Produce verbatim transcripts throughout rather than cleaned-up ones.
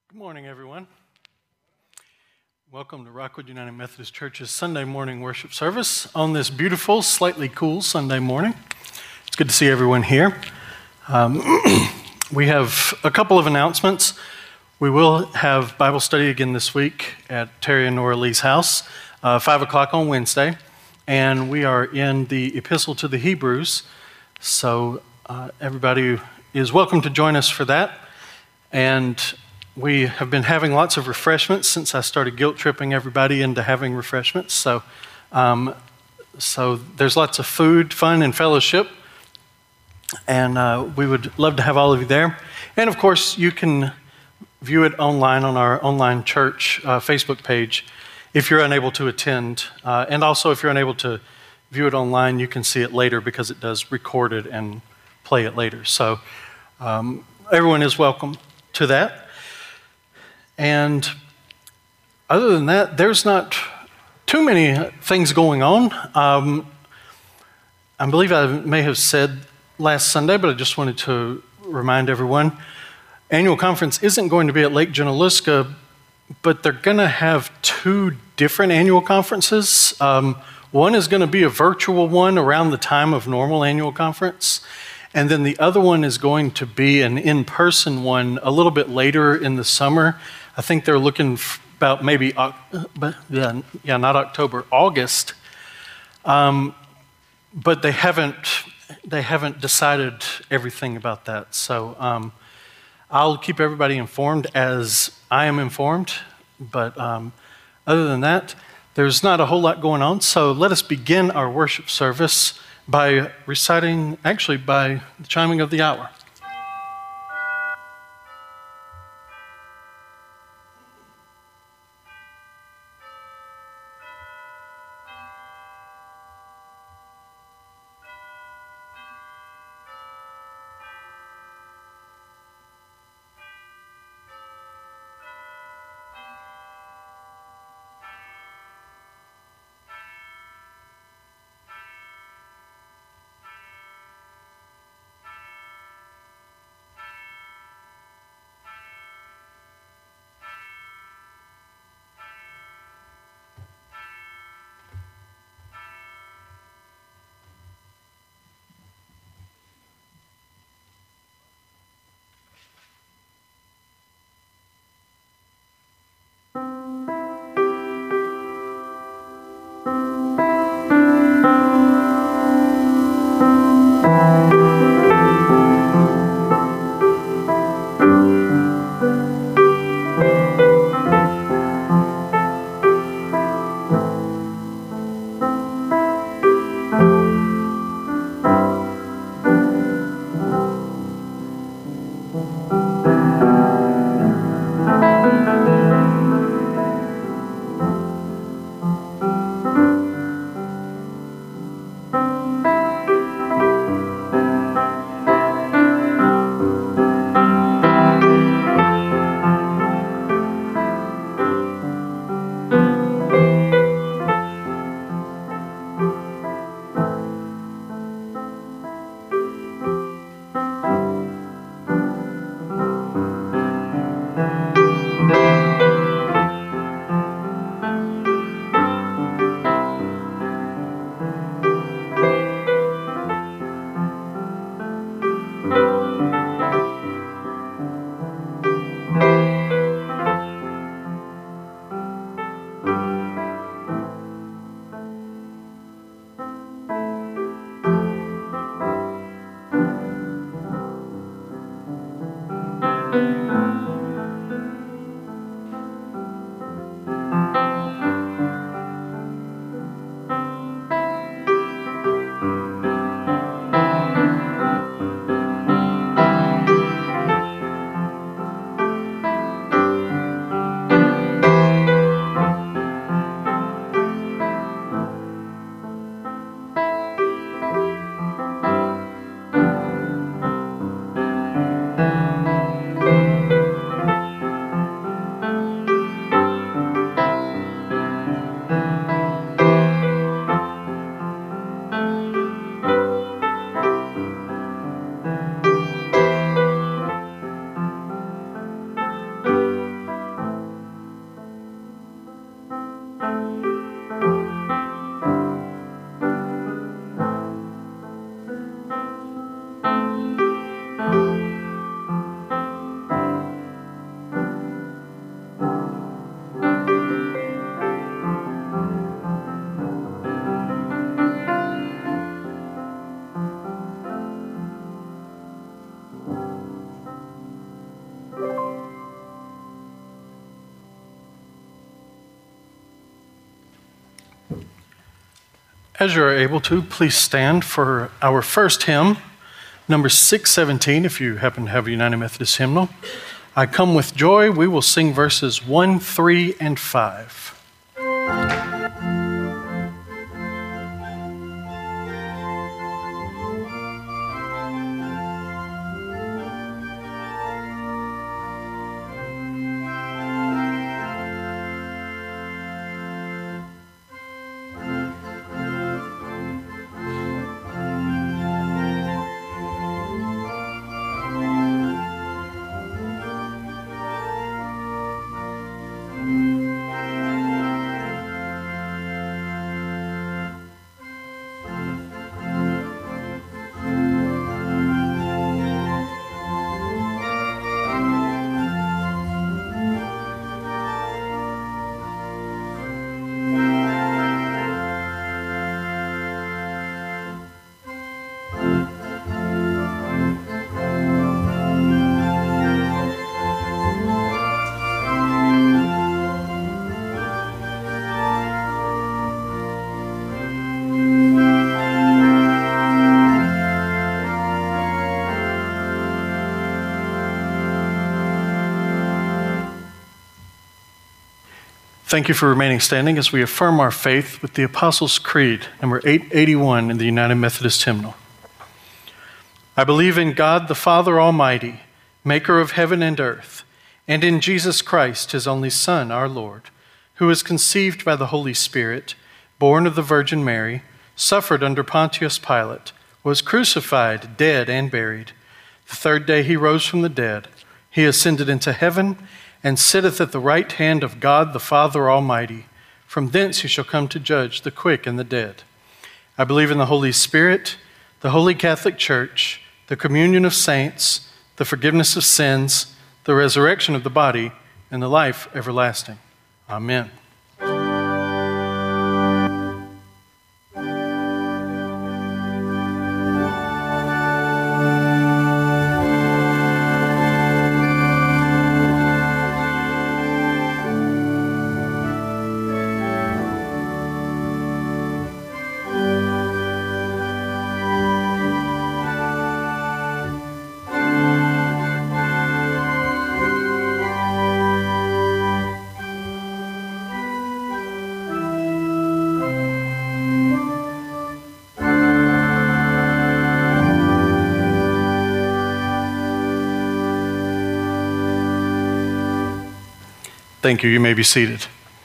Good morning, everyone. Welcome to Rockwood United Methodist Church's Sunday morning worship service on this beautiful, slightly cool Sunday morning. It's good to see everyone here. Um, we have a couple of announcements. We will have Bible study again this week at Terry and Nora Lee's house, uh, five o'clock on Wednesday, and we are in the Epistle to the Hebrews, so uh, everybody is welcome to join us for that. And we have been having lots of refreshments since I started guilt-tripping everybody into having refreshments. So, um, so there's lots of food, fun, and fellowship. And uh, we would love to have all of you there. And of course, you can view it online on our online church uh, Facebook page if you're unable to attend. Uh, and also, if you're unable to view it online, you can see it later because it does record it and play it later. So um, everyone is welcome to that. And other than that, there's not too many things going on. Um, I believe I may have said last Sunday, but I just wanted to remind everyone, annual conference isn't going to be at Lake Junaluska, but they're going to have two different annual conferences. Um, one is going to be a virtual one around the time of normal annual conference, and then the other one is going to be an in-person one a little bit later in the summer. I think they're looking about maybe, yeah, yeah, not October, August. Um, but they haven't, they haven't decided everything about that. So um, I'll keep everybody informed as I am informed. But um, other than that, there's not a whole lot going on. So let us begin our worship service by reciting, actually by the chiming of the hour. As you are able to, please stand for our first hymn, number six seventeen, if you happen to have a United Methodist hymnal. I Come With Joy. We will sing verses one, three, and five. Thank you for remaining standing as we affirm our faith with the Apostles' Creed, number eight eighty-one in the United Methodist Hymnal. I believe in God the Father Almighty, maker of heaven and earth, and in Jesus Christ, his only Son, our Lord, who was conceived by the Holy Spirit, born of the Virgin Mary, suffered under Pontius Pilate, was crucified, dead, and buried. The third day he rose from the dead. He ascended into heaven and sitteth at the right hand of God the Father Almighty. From thence he shall come to judge the quick and the dead. I believe in the Holy Spirit, the Holy Catholic Church, the communion of saints, the forgiveness of sins, the resurrection of the body, and the life everlasting. Amen. Thank you. You may be seated.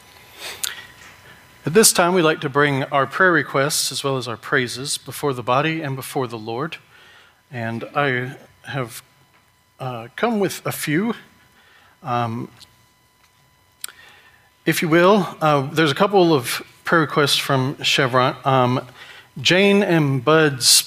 At this time, we'd like to bring our prayer requests as well as our praises before the body and before the Lord. And I have uh, come with a few. Um, if you will, uh, there's a couple of prayer requests from Chevron. Um, Jane and Bud's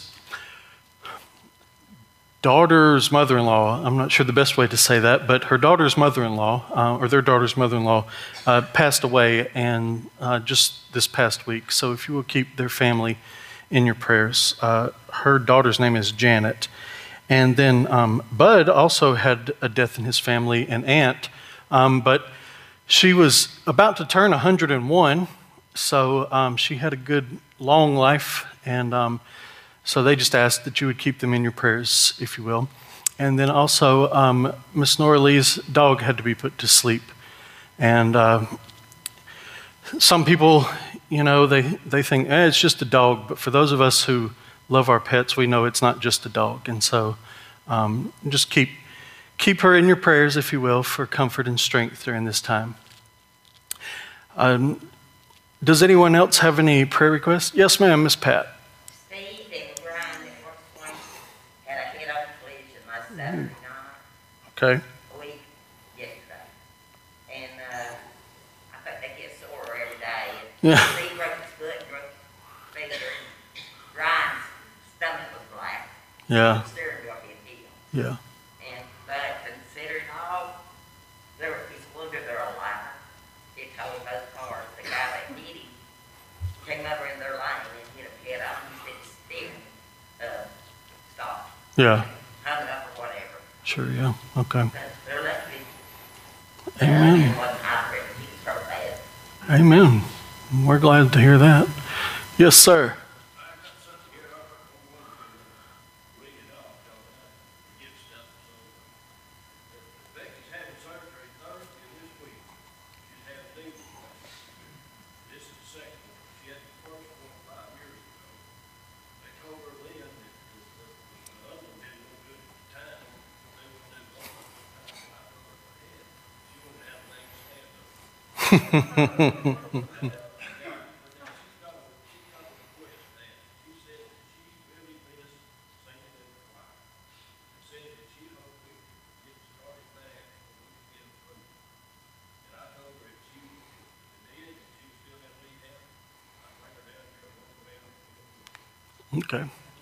daughter's mother-in-law, I'm not sure the best way to say that, but her daughter's mother-in-law, uh, or their daughter's mother-in-law, uh, passed away and uh, just this past week. So if you will keep their family in your prayers. Uh, her daughter's name is Janet. And then um, Bud also had a death in his family, an aunt, um, but she was about to turn one hundred and one, so um, she had a good long life, and um, so they just asked that you would keep them in your prayers, if you will. And then also, um, Miss Nora Lee's dog had to be put to sleep. And uh, some people, you know, they, they think, eh, it's just a dog. But for those of us who love our pets, we know it's not just a dog. And so um, just keep, keep her in your prayers, if you will, for comfort and strength during this time. Um, does anyone else have any prayer requests? Yes, ma'am, Miss Pat. Saturday night. Okay. A week yesterday. And uh, I think they get sore every day. And Yeah. He broke his foot, broke his finger. Ryan's stomach was black. Yeah. Steering wheel hit him. Yeah. And but considering all, there was this wonder they're alive. He told both cars, the guy that hit him came over in their lane and hit a head on. He said, steering, uh, stopped. Yeah. Hung up or whatever. Sure, yeah. Okay. They're lucky. Amen. It wasn't hot, he was so bad. Amen. We're glad to hear that. Yes, sir. Okay.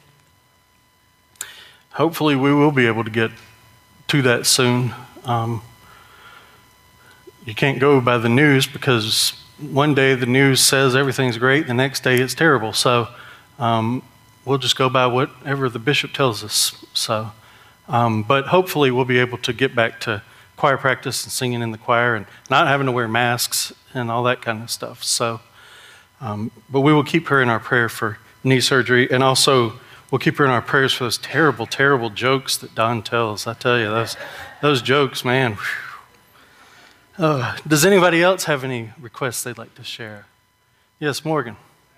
Hopefully we will be able to get to that soon. Um, you can't go by the news because one day the news says everything's great, the next day it's terrible. So um, we'll just go by whatever the bishop tells us. So, um, but hopefully we'll be able to get back to choir practice and singing in the choir and not having to wear masks and all that kind of stuff. So, um, but we will keep her in our prayer for knee surgery, and also we'll keep her in our prayers for those terrible, terrible jokes that Don tells. I tell you, those those jokes, man. Uh, does anybody else have any requests they'd like to share? Yes, Morgan.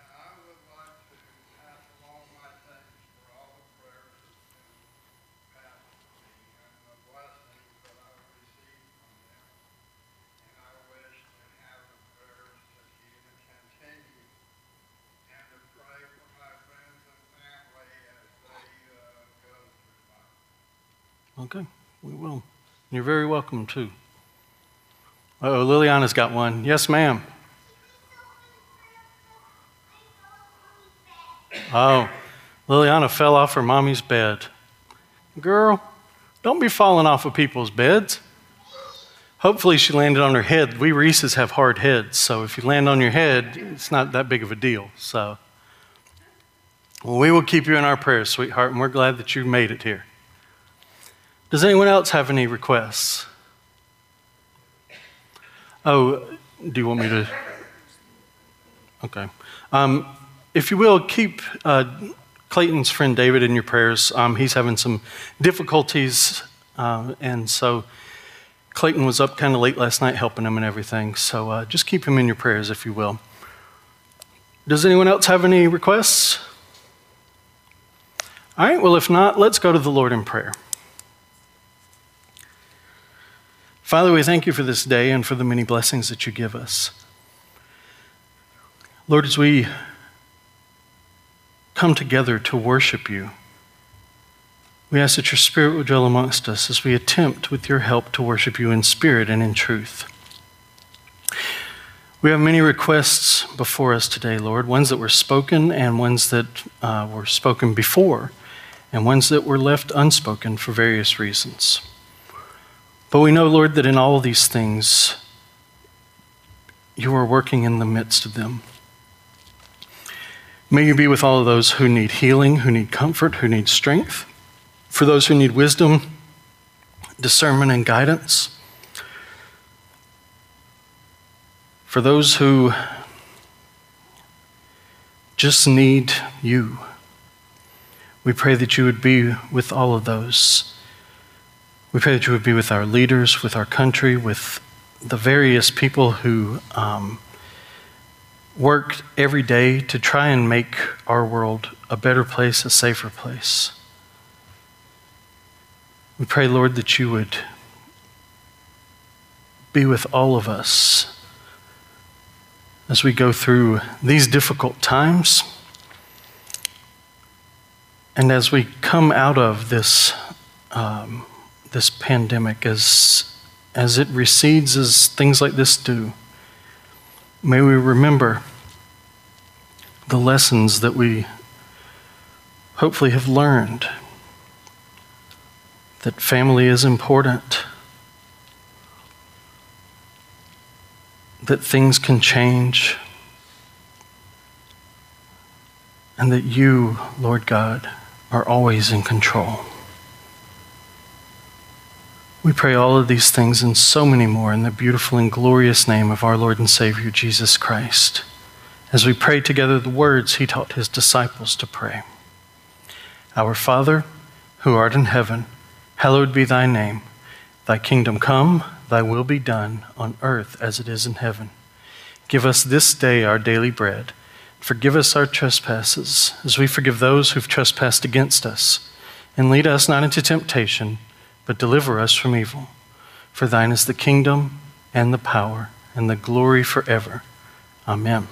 Okay, we will. You're very welcome, too. Uh-oh, Liliana's got one. Yes, ma'am. Oh, Liliana fell off her mommy's bed. Girl, don't be falling off of people's beds. Hopefully she landed on her head. We Reese's have hard heads, so if you land on your head, it's not that big of a deal. So, well, we will keep you in our prayers, sweetheart, and we're glad that you made it here. Does anyone else have any requests? Oh, do you want me to? Okay. Um, if you will, keep uh, Clayton's friend David in your prayers. Um, he's having some difficulties, uh, and so Clayton was up kind of late last night helping him and everything. So uh, just keep him in your prayers, if you will. Does anyone else have any requests? All right, well, if not, let's go to the Lord in prayer. Father, we thank you for this day and for the many blessings that you give us. Lord, as we come together to worship you, we ask that your Spirit would dwell amongst us as we attempt, with your help, to worship you in spirit and in truth. We have many requests before us today, Lord, ones that were spoken and ones that uh, were spoken before, and ones that were left unspoken for various reasons. But we know, Lord, that in all of these things, you are working in the midst of them. May you be with all of those who need healing, who need comfort, who need strength, for those who need wisdom, discernment, and guidance, for those who just need you. We pray that you would be with all of those. We pray that you would be with our leaders, with our country, with the various people who um, work every day to try and make our world a better place, a safer place. We pray, Lord, that you would be with all of us as we go through these difficult times and as we come out of this um, this pandemic, as, as it recedes, as things like this do. May we remember the lessons that we hopefully have learned, that family is important, that things can change, and that you, Lord God, are always in control. We pray all of these things and so many more in the beautiful and glorious name of our Lord and Savior, Jesus Christ. as we pray together the words he taught his disciples to pray. Our Father, who art in heaven, hallowed be thy name. Thy kingdom come, thy will be done on earth as it is in heaven. Give us this day our daily bread. Forgive us our trespasses, as we forgive those who've trespassed against us. And lead us not into temptation, but deliver us from evil. For thine is the kingdom and the power and the glory forever. Amen.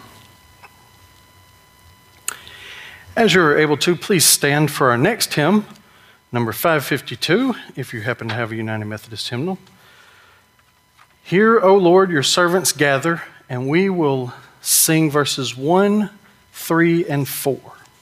As you're able to, please stand for our next hymn, number five fifty-two, if you happen to have a United Methodist hymnal. Hear, O Lord, your servants gather, and we will sing verses one, three, and four.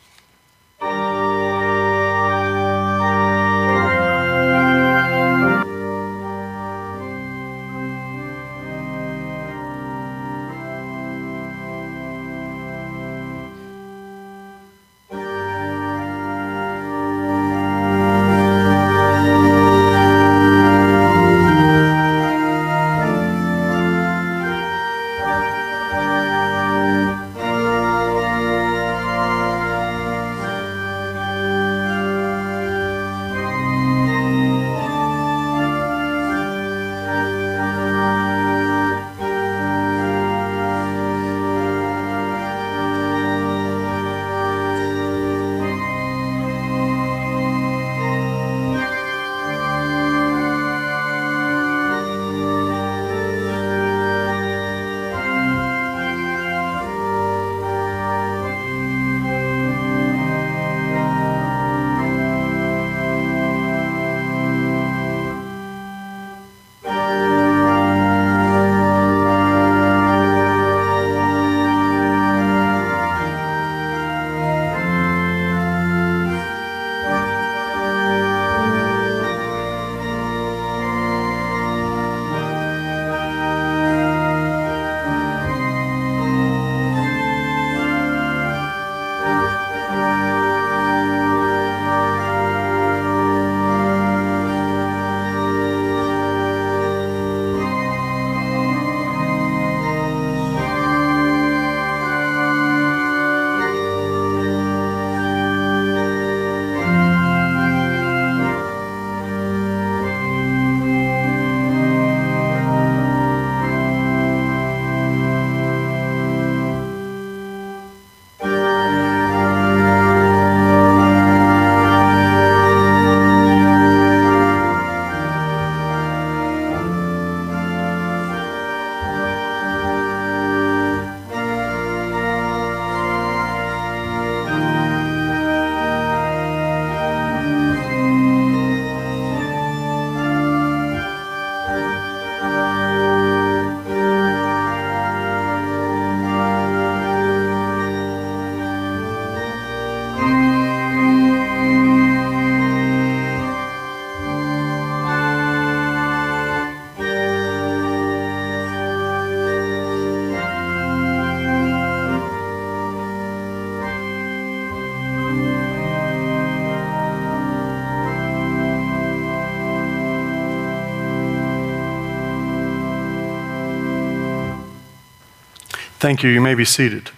Thank you. You may be seated.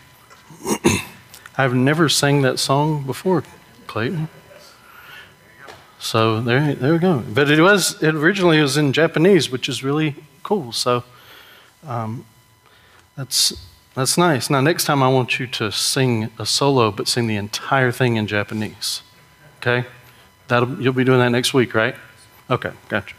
I've never sang that song before, Clayton. So there, there we go. But it was it originally was in Japanese, which is really cool. So um, that's that's nice. Now, next time I want you to sing a solo, but sing the entire thing in Japanese. Okay? That'll you'll be doing that next week, right? Okay, gotcha.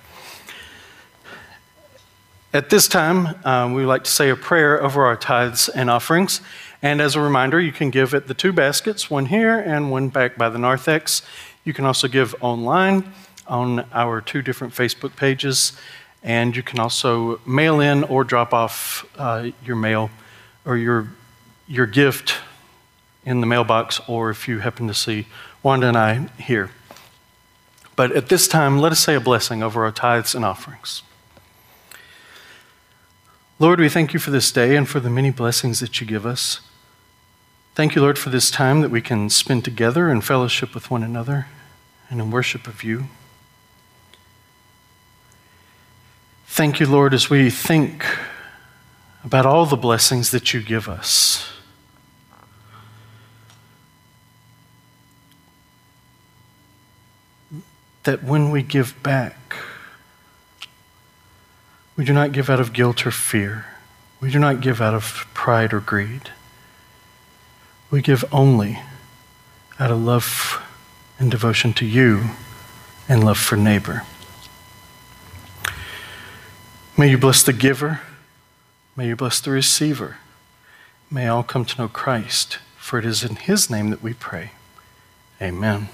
At this time, um, we would like to say a prayer over our tithes and offerings. And as a reminder, you can give at the two baskets, one here and one back by the narthex. You can also give online on our two different Facebook pages. And you can also mail in or drop off uh, your mail or your, your gift in the mailbox, or if you happen to see Wanda and I here. But at this time, let us say a blessing over our tithes and offerings. Lord, we thank you for this day and for the many blessings that you give us. Thank you, Lord, for this time that we can spend together in fellowship with one another and in worship of you. Thank you, Lord, as we think about all the blessings that you give us. that when we give back, we do not give out of guilt or fear. We do not give out of pride or greed. We give only out of love and devotion to you and love for neighbor. May you bless the giver. May you bless the receiver. May all come to know Christ, for it is in his name that we pray. Amen.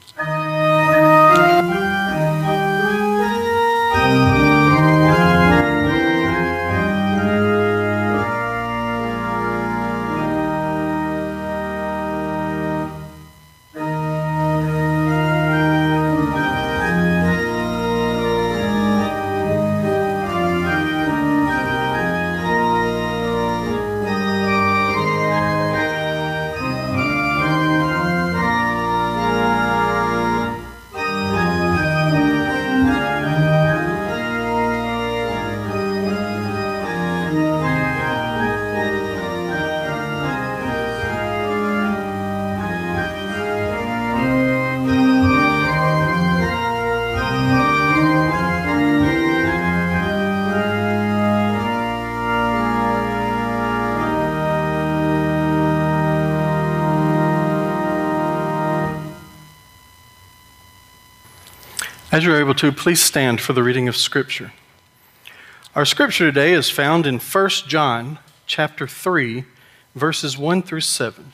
As you're able to, please stand for the reading of Scripture. Our Scripture today is found in First John chapter three, verses one through seven.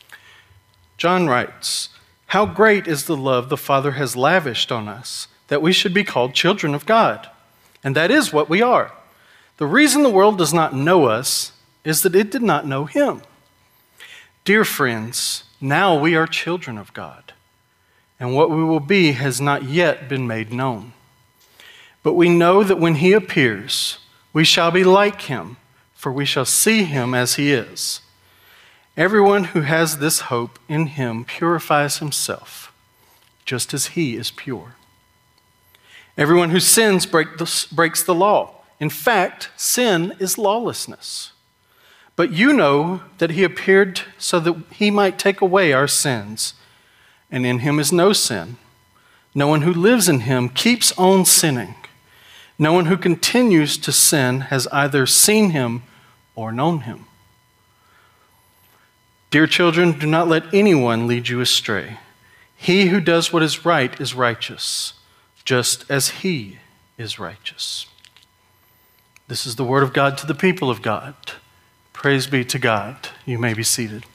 John writes, "How great is the love the Father has lavished on us, that we should be called children of God. And that is what we are. The reason the world does not know us is that it did not know him. Dear friends, now we are children of God. And what we will be has not yet been made known. But we know that when he appears, we shall be like him, for we shall see him as he is. Everyone who has this hope in him purifies himself, just as he is pure. Everyone who sins break the, breaks the law. In fact, sin is lawlessness. But you know that he appeared so that he might take away our sins, and in him is no sin. No one who lives in him keeps on sinning. No one who continues to sin has either seen him or known him. Dear children, do not let anyone lead you astray. He who does what is right is righteous, just as he is righteous." This is the word of God to the people of God. Praise be to God. You may be seated.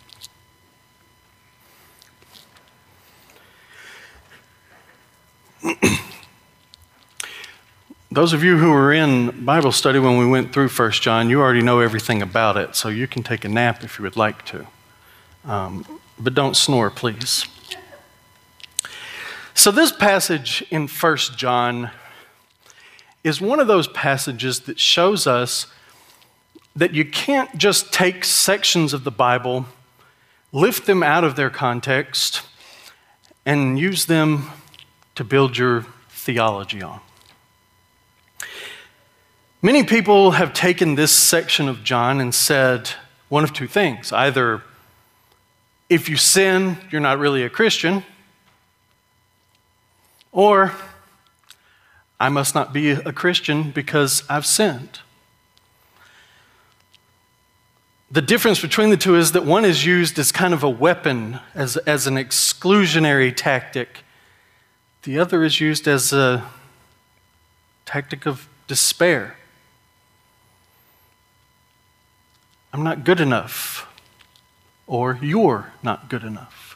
Those of you who were in Bible study when we went through First John, you already know everything about it, so you can take a nap if you would like to. Um, but don't snore, please. So this passage in First John is one of those passages that shows us that you can't just take sections of the Bible, lift them out of their context, and use them to build your theology on. Many people have taken this section of John and said one of two things. Either, if you sin, you're not really a Christian, or I must not be a Christian because I've sinned. The difference between the two is that one is used as kind of a weapon, as, as an exclusionary tactic. The other is used as a tactic of despair. I'm not good enough, or you're not good enough.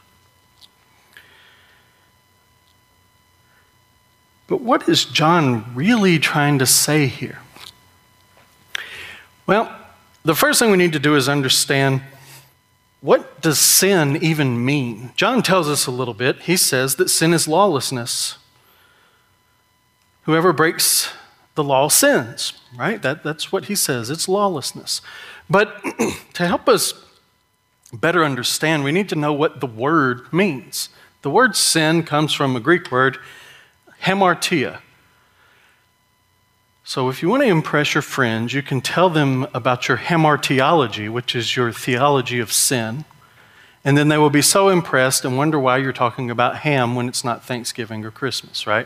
But what is John really trying to say here? Well, the first thing we need to do is understand, what does sin even mean? John tells us a little bit. He says that sin is lawlessness. Whoever breaks the law sins, right? That, that's what he says. It's lawlessness. But to help us better understand, we need to know what the word means. The word sin comes from a Greek word, hamartia. So if you want to impress your friends, you can tell them about your hamartiology, which is your theology of sin. And then they will be so impressed and wonder why you're talking about ham when it's not Thanksgiving or Christmas, right?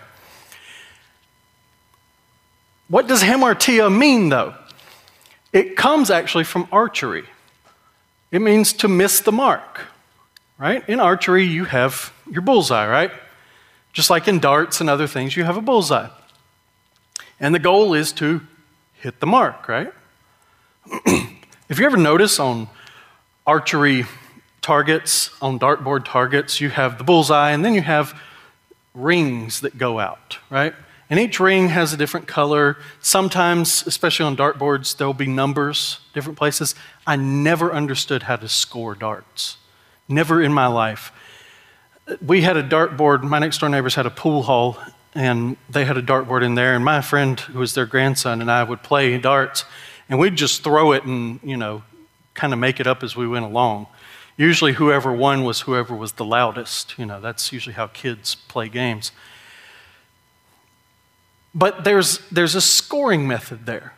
What does hamartia mean, though? It comes actually from archery. It means to miss the mark, right? In archery, you have your bullseye, right? Just like in darts and other things, you have a bullseye. And the goal is to hit the mark, right? If you ever notice on archery targets, on dartboard targets, you have the bullseye and then you have rings that go out, right? And each ring has a different color. Sometimes, especially on dartboards, there will be numbers, different places. I never understood how to score darts. Never in my life. We had a dartboard, my next door neighbors had a pool hall, and they had a dartboard in there, and my friend, who was their grandson, and I would play darts, and we'd just throw it and, you know, kind of make it up as we went along. Usually whoever won was whoever was the loudest. You know, that's usually how kids play games. But there's, there's a scoring method there.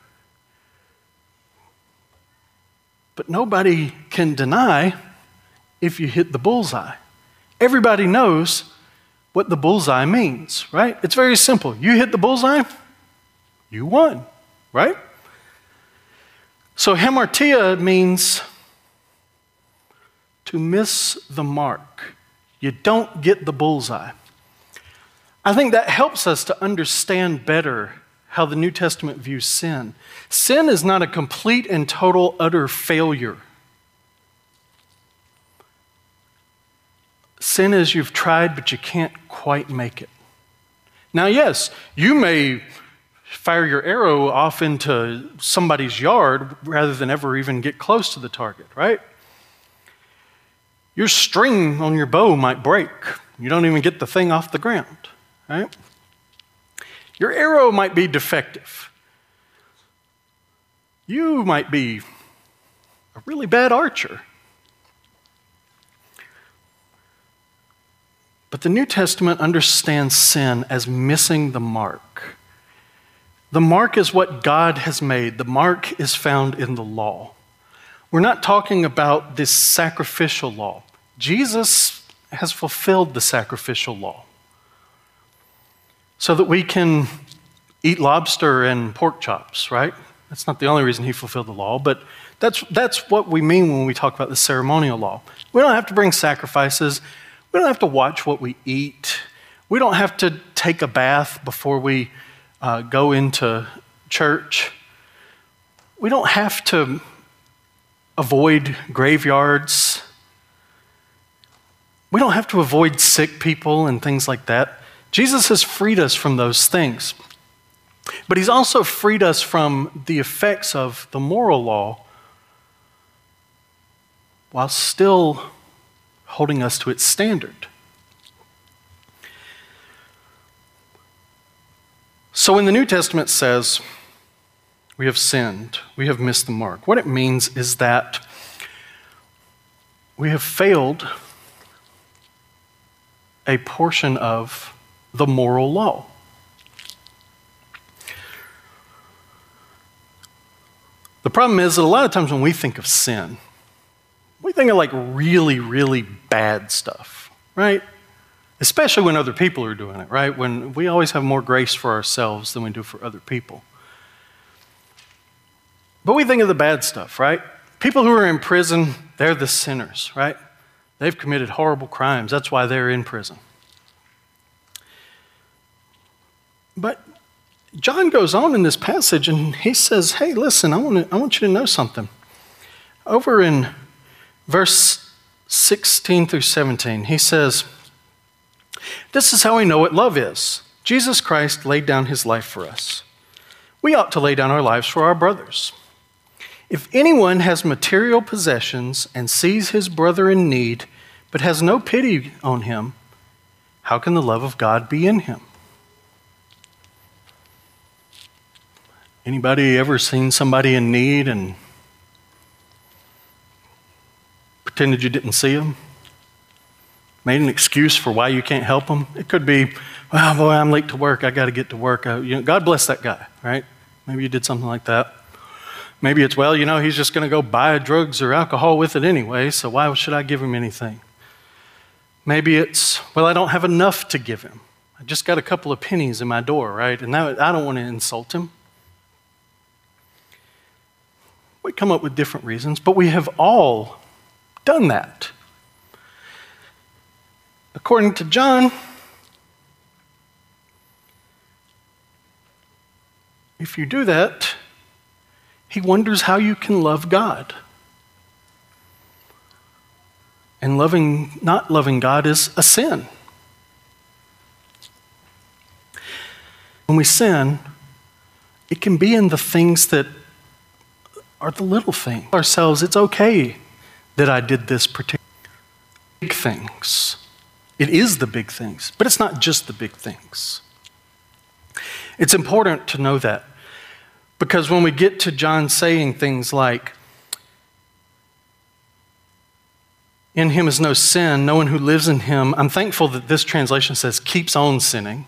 But nobody can deny if you hit the bullseye. Everybody knows what the bullseye means, right? It's very simple. You hit the bullseye, you won, right? So hamartia means to miss the mark. You don't get the bullseye. I think that helps us to understand better how the New Testament views sin. Sin is not a complete and total utter failure. Sin is you've tried, but you can't quite make it. Now, yes, you may fire your arrow off into somebody's yard rather than ever even get close to the target, right? Your string on your bow might break. You don't even get the thing off the ground, right? Your arrow might be defective. You might be a really bad archer. But the New Testament understands sin as missing the mark. The mark is what God has made. The mark is found in the law. We're not talking about this sacrificial law. Jesus has fulfilled the sacrificial law so that we can eat lobster and pork chops, right? That's not the only reason he fulfilled the law, but that's, that's what we mean when we talk about the ceremonial law. We don't have to bring sacrifices. We don't have to watch what we eat. We don't have to take a bath before we uh, go into church. We don't have to avoid graveyards. We don't have to avoid sick people and things like that. Jesus has freed us from those things. But he's also freed us from the effects of the moral law while still holding us to its standard. So when the New Testament says we have sinned, we have missed the mark, what it means is that we have failed a portion of the moral law. The problem is that a lot of times when we think of sin, we think of like really, really bad stuff, right? Especially when other people are doing it, right? When we always have more grace for ourselves than we do for other people. But we think of the bad stuff, right? People who are in prison, they're the sinners, right? They've committed horrible crimes. That's why they're in prison. But John goes on in this passage and he says, hey, listen, I want to, I want you to know something. Over in verse sixteen through seventeen, he says, this is how we know what love is. Jesus Christ laid down his life for us. We ought to lay down our lives for our brothers. If anyone has material possessions and sees his brother in need, but has no pity on him, how can the love of God be in him? Anybody ever seen somebody in need and pretended you didn't see them? Made an excuse for why you can't help them? It could be, well, boy, I'm late to work. I got to get to work. I, you know, God bless that guy, right? Maybe you did something like that. Maybe it's, well, you know, he's just going to go buy drugs or alcohol with it anyway, so why should I give him anything? Maybe it's, well, I don't have enough to give him. I just got a couple of pennies in my door, right? And now I don't want to insult him. We come up with different reasons, but we have all done that. According to John, if you do that, he wonders how you can love God. And loving, not loving God is a sin. When we sin, it can be in the things that are the little things. Ourselves, it's okay that I did this particular big things. It is the big things, but it's not just the big things. It's important to know that, because when we get to John saying things like, in him is no sin, no one who lives in him, I'm thankful that this translation says keeps on sinning.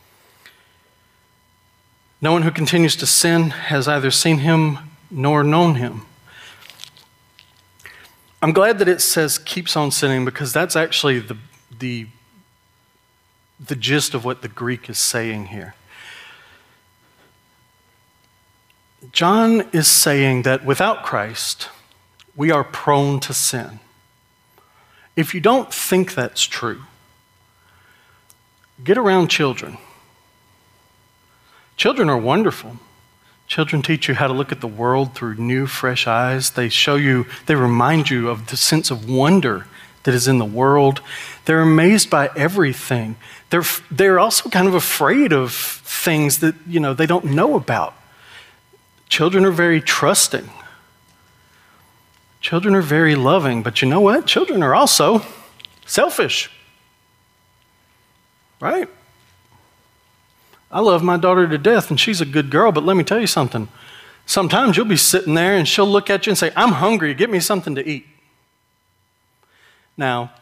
No one who continues to sin has either seen him nor known him. I'm glad that it says keeps on sinning, because that's actually the, the, the gist of what the Greek is saying here. John is saying that without Christ, we are prone to sin. If you don't think that's true, get around children. Children are wonderful. Children teach you how to look at the world through new, fresh eyes. They show you, they remind you of the sense of wonder that is in the world. They're amazed by everything. They're, they're also kind of afraid of things that, you know, they don't know about. Children are very trusting. Children are very loving, but you know what? Children are also selfish, right? I love my daughter to death, and she's a good girl, but let me tell you something. Sometimes you'll be sitting there, and she'll look at you and say, I'm hungry, get me something to eat. Now,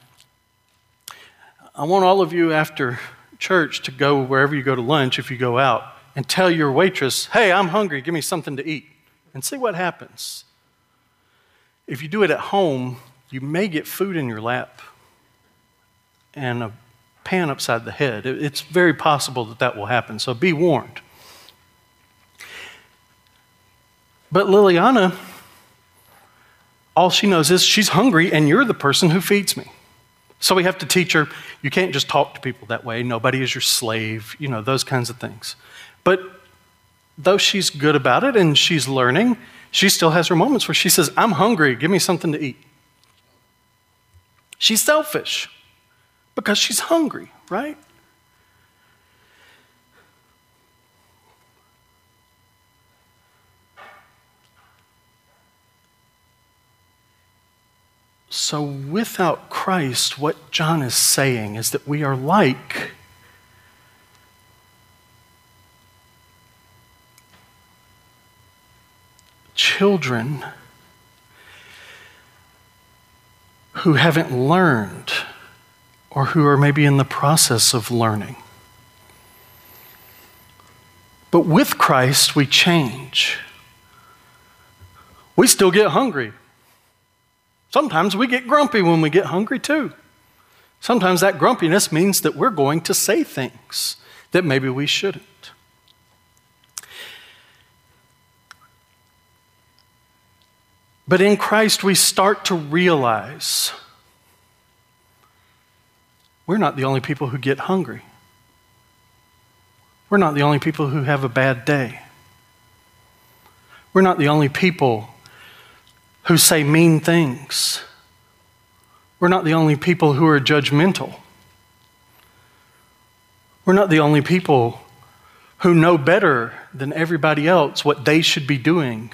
I want all of you after church to go wherever you go to lunch, if you go out, and tell your waitress, hey, I'm hungry, give me something to eat, and see what happens. If you do it at home, you may get food in your lap and a pan upside the head. It's very possible that that will happen, so be warned. But Liliana, all she knows is she's hungry and you're the person who feeds me. So we have to teach her, you can't just talk to people that way. Nobody is your slave, you know, those kinds of things. But though she's good about it and she's learning, she still has her moments where she says, I'm hungry, give me something to eat. She's selfish because she's hungry, right? So without Christ, what John is saying is that we are like children who haven't learned or who are maybe in the process of learning. But with Christ, we change. We still get hungry. Sometimes we get grumpy when we get hungry too. Sometimes that grumpiness means that we're going to say things that maybe we shouldn't. But in Christ, we start to realize we're not the only people who get hungry. We're not the only people who have a bad day. We're not the only people who say mean things. We're not the only people who are judgmental. We're not the only people who know better than everybody else what they should be doing.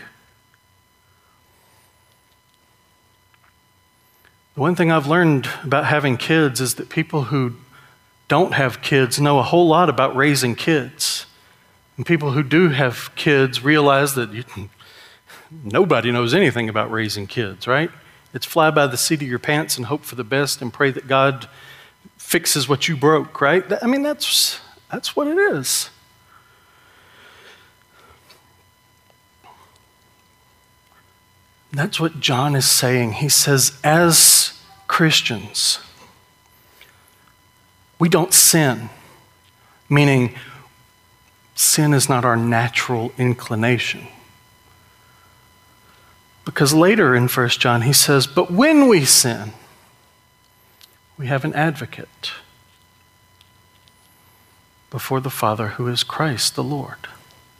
The one thing I've learned about having kids is that people who don't have kids know a whole lot about raising kids. And people who do have kids realize that you, nobody knows anything about raising kids, right? It's fly by the seat of your pants and hope for the best and pray that God fixes what you broke, right? I mean, that's, that's what it is. That's what John is saying. He says, as Christians, we don't sin, meaning sin is not our natural inclination. Because later in First John he says, but when we sin, we have an advocate before the Father who is Christ the Lord.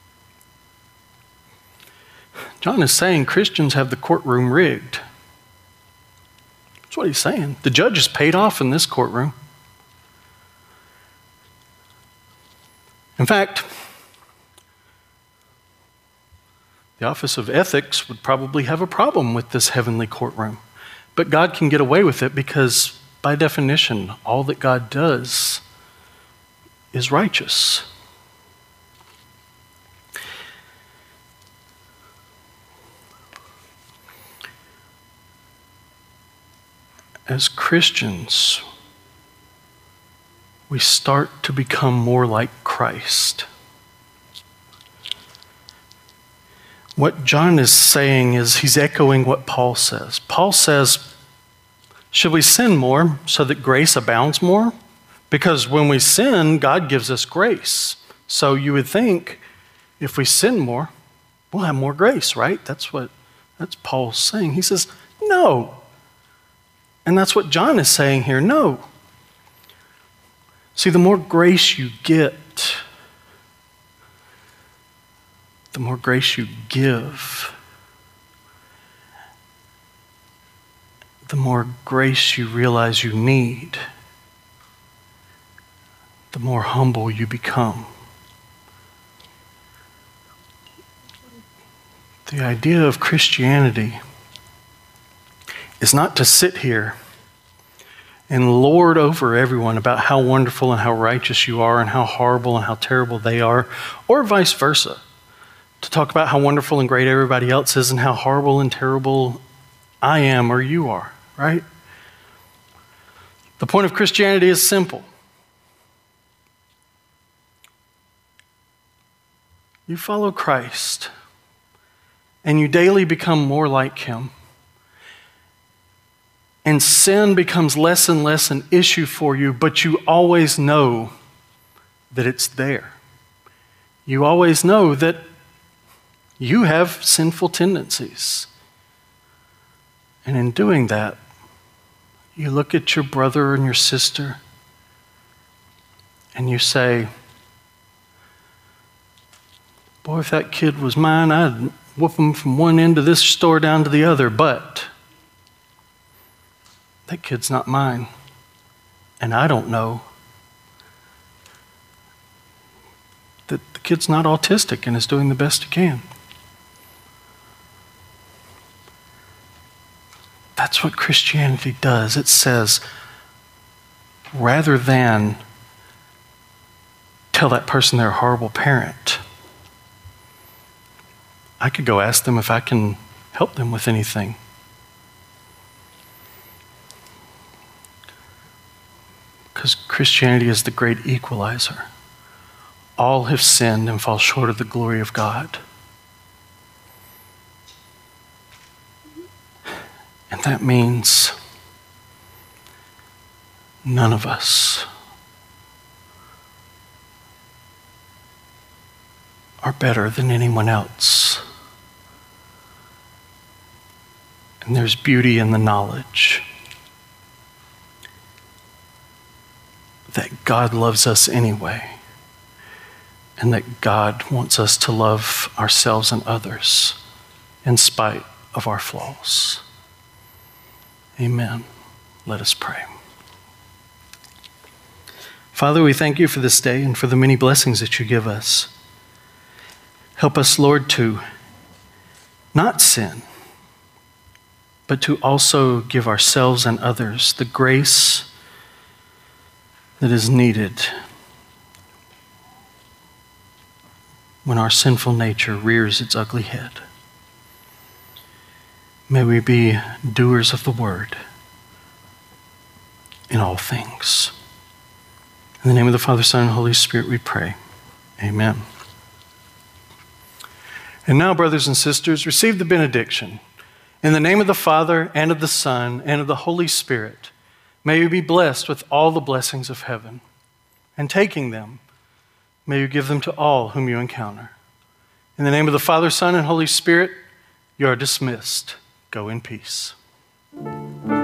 John is saying Christians have the courtroom rigged. That's what he's saying. The judge is paid off in this courtroom. In fact, the Office of Ethics would probably have a problem with this heavenly courtroom. But God can get away with it because, by definition, all that God does is righteous. As Christians, we start to become more like Christ. What John is saying is he's echoing what Paul says. Paul says, should we sin more so that grace abounds more? Because when we sin, God gives us grace. So you would think if we sin more, we'll have more grace, right? That's what that's Paul's saying. He says, no. And that's what John is saying here. No. See, the more grace you get, the more grace you give, the more grace you realize you need, the more humble you become. The idea of Christianity is not to sit here and lord over everyone about how wonderful and how righteous you are and how horrible and how terrible they are, or vice versa. To talk about how wonderful and great everybody else is and how horrible and terrible I am or you are, right? The point of Christianity is simple. You follow Christ and you daily become more like him. And sin becomes less and less an issue for you, but you always know that it's there. You always know that you have sinful tendencies. And in doing that, you look at your brother and your sister and you say, boy, if that kid was mine, I'd whoop him from one end of this store down to the other, but that kid's not mine, and I don't know that the kid's not autistic and is doing the best he can. That's what Christianity does. It says, rather than tell that person they're a horrible parent, I could go ask them if I can help them with anything. Because Christianity is the great equalizer. All have sinned and fall short of the glory of God. And that means none of us are better than anyone else. And there's beauty in the knowledge that God loves us anyway, and that God wants us to love ourselves and others in spite of our flaws. Amen. Let us pray. Father, we thank you for this day and for the many blessings that you give us. Help us, Lord, to not sin, but to also give ourselves and others the grace that is needed when our sinful nature rears its ugly head. May we be doers of the word in all things. In the name of the Father, Son, and Holy Spirit we pray. Amen. And now, brothers and sisters, receive the benediction. In the name of the Father, and of the Son, and of the Holy Spirit, may you be blessed with all the blessings of heaven. And taking them, may you give them to all whom you encounter. In the name of the Father, Son, and Holy Spirit, you are dismissed. Go in peace.